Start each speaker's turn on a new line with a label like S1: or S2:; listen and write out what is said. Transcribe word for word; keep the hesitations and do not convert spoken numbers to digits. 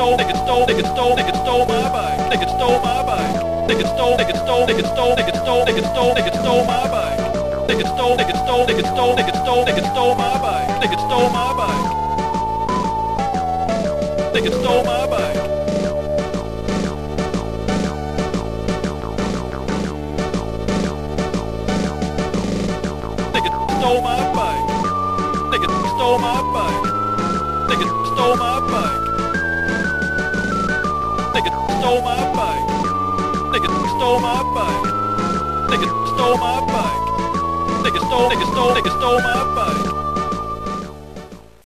S1: stole, nigga stole, nigga stole, nigga stole my bike. Nigga stole my bike. Nigga stole, nigga stole, nigga stole, nigga stole, nigga stole, nigga stole my bike. Nigga stole, nigga stole, nigga stole, nigga stole, nigga stole my bike. Nigga stole my bike. Nigga stole my bike. Nigga stole my bike. Nigga stole my bike. Nigga stole my bike. Nigga stole my bike. Nigga stole my bike. Nigga stole my bike. Nigga stole, nigga stole, nigga stole my bike.